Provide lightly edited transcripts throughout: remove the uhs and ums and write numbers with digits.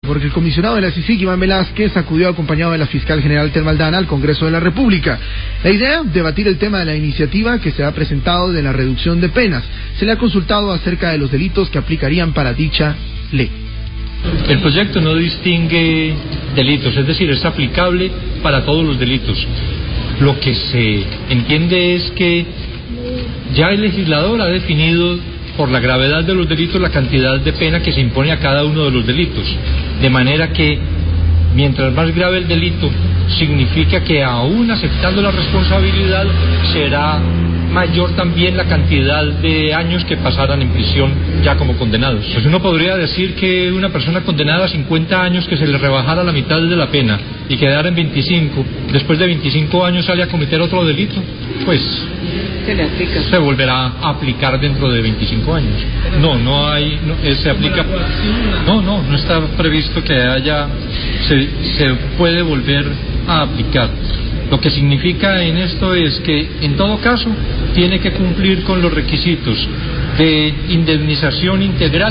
Porque el comisionado de la CICIG, Iván Velázquez, acudió acompañado de la fiscal general Telma Aldana al Congreso de la República. La idea, debatir el tema de la iniciativa que se ha presentado de la reducción de penas. Se le ha consultado acerca de los delitos que aplicarían para dicha ley. El proyecto no distingue delitos, es decir, es aplicable para todos los delitos. Lo que se entiende es que ya el legislador ha definido por la gravedad de los delitos la cantidad de pena que se impone a cada uno de los delitos, de manera que mientras más grave el delito, significa que aún aceptando la responsabilidad será mayor también la cantidad de años que pasaran en prisión ya como condenados. Pues uno podría decir que una persona condenada a 50 años que se le rebajara la mitad de la pena y quedara en 25, después de 25 años sale a cometer otro delito, pues se volverá a aplicar dentro de 25 años. Se aplica. No está previsto que se puede volver a aplicar. Lo que significa en esto es que, en todo caso, tiene que cumplir con los requisitos de indemnización integral,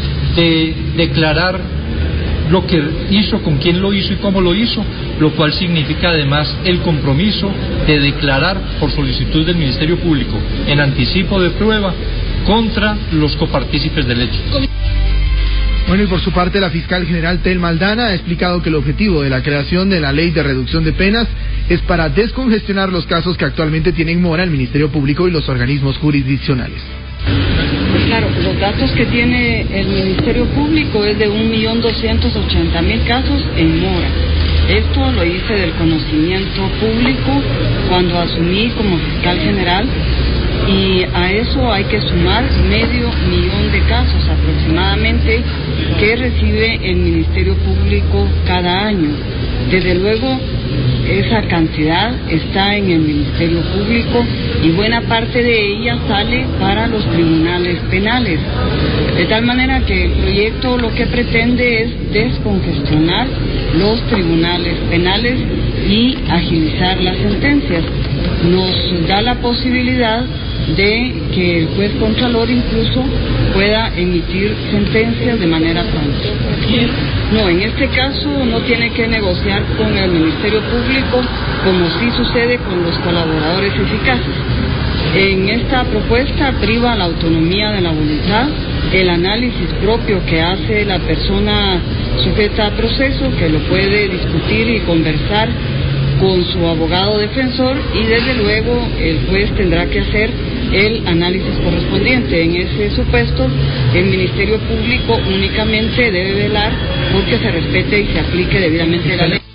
de declarar lo que hizo, con quién lo hizo y cómo lo hizo, lo cual significa además el compromiso de declarar por solicitud del Ministerio Público en anticipo de prueba contra los copartícipes del hecho. Bueno, y por su parte la fiscal general Telma Aldana ha explicado que el objetivo de la creación de la ley de reducción de penas es para descongestionar los casos que actualmente tienen mora el Ministerio Público y los organismos jurisdiccionales. Pues claro, los datos que tiene el Ministerio Público es de 1.280.000 casos en mora. Esto lo hice del conocimiento público cuando asumí como fiscal general, y a eso hay que sumar 500.000 de casos aproximadamente que recibe el Ministerio Público cada año. Desde luego, esa cantidad está en el Ministerio Público y buena parte de ella sale para los tribunales penales. De tal manera que el proyecto lo que pretende es descongestionar los tribunales penales y agilizar las sentencias. Nos da la posibilidad de que el juez contralor incluso pueda emitir sentencias de manera pronta. No, en este caso no tiene que negociar con el Ministerio Público como sí sucede con los colaboradores eficaces. En esta propuesta priva la autonomía de la voluntad, el análisis propio que hace la persona sujeta a proceso, que lo puede discutir y conversar con su abogado defensor, y desde luego el juez tendrá que hacer el análisis correspondiente. En ese supuesto, el Ministerio Público únicamente debe velar porque se respete y se aplique debidamente la ley.